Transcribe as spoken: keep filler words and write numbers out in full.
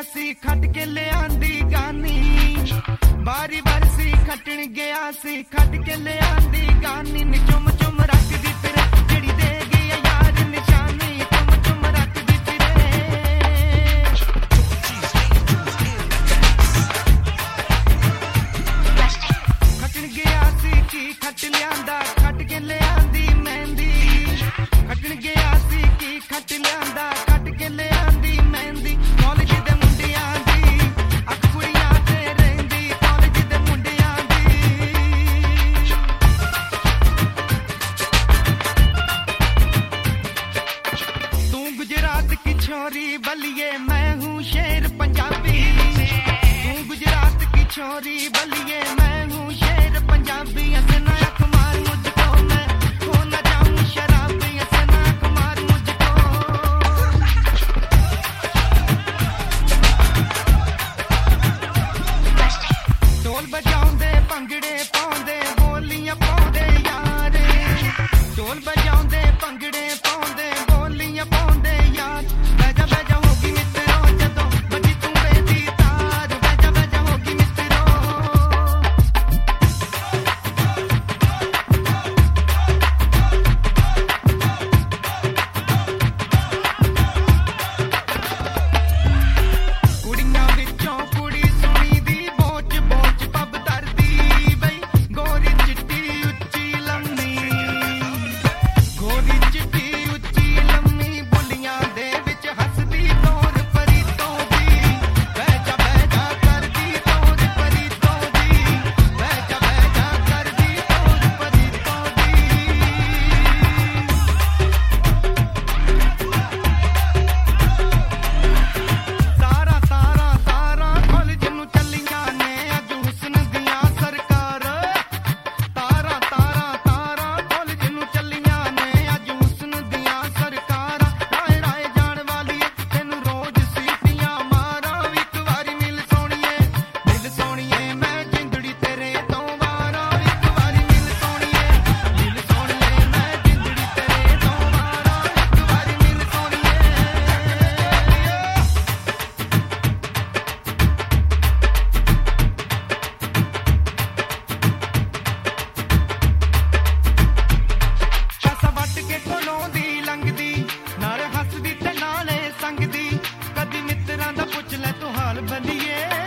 गया सी खट के ले आंदी गानी बारी बरसी खटन गया सी खट के ले आंदी गानी नी चुम चुम रख दी फिरे जेड़ी दे गई यार निशानी चुम चुम रख दी फिरे खटन गया सी की खट लियांदा खट के ले आंदी मेहंदी खटन गया सी की खट लियांदा खट के ले आंदी मेहंदी कॉलेज दे मुंडियां दी अख कुड़ियां ते रहंदी कॉलेज दे मुंडियां दी तू गुजरात की छोरी बलिए मैं हूँ शेर पंजाबी तू गुजरात की छोरी बलिए मैं हूँ शेर पंजाबी हंसना अख मार मुझको मैं हो ना जाऊं शराबी हंसना अख मार मुझको ढोल बजाउंदे भंगड़े पाउंदे बोलियां पाउंदे यार ढोल बजाउंदे भंगड़े पाउंदे बोलियां पाउंदे यार बैजा बैजा होगी मित्रो जदों बजी तू बेदी तार बैजा बैजा होगी मित्रो कुड़ियां विचों कुड़ी सोनी दी बोच बोच पब तरदी बई गोरी चिट्टी उच्ची लम्मी गोरी चिट्टी उच्ची लम्मी बुलियां दे विच हसदी तोर परीतों दी बैजा बैजा करदी तोर परीतों दी बैजा बैजा करदी तोर परीतों दी तारा तारा तारा कॉलेज ਨੂੰ ਚੱਲੀਆਂ ਨੇ ਅੱਜ ਹੁਸਨ ਦੀਆਂ ਸਰਕਾਰ ਤਾਰਾ ਤਾਰਾ ਤਾਰਾ ਕॉलेज ਨੂੰ ਚੱਲੀਆਂ ਨੇ ਅੱਜ ਹੁਸਨ ਦੀਆਂ ਸਰਕਾਰਾਂ ਰਾਏ ਰਾਏ ਜਾਣ ਵਾਲੀਏ ਤੈਨੂੰ ਰੋਜ਼ ਸੀਟੀਆਂ ਮਾਰਾਂ ਇੱਕ ਵਾਰੀ ਮਿਲ ਸੋਣੀਏ ਮਿਲ ਸੋਣੀਏ ਮੈਂ ਜਿੰਦੜੀ ਤੇਰੇ ਤੋਂ ਵਾਰਾਂ ਇੱਕ ਵਾਰੀ ਮਿਲ ਸੋਣੀਏ ਮਿਲ ਸੋਣੀਏ ਮੈਂ ਜਿੰਦੜੀ ਤੇਰੇ ਤੋਂ ਵਾਰਾਂ ਇੱਕ ਵਾਰੀ ਮਿਲ ਸੋਣੀਏ ਪੈਸਾ ਵੱਟ ਕੇ ਕੋਲੋਂ ਦੀ ਲੰਘਦੀ ਨਾਲੇ ਹੱਸਦੀ ਤੇ ਨਾਲੇ ਸੰਗਦੀ ਕਦੀ ਮਿੱਤਰਾਂ ਦਾ ਪੁੱਛ ਲੈ ਤੂੰ ਹਾਲ ਬਲੀਏ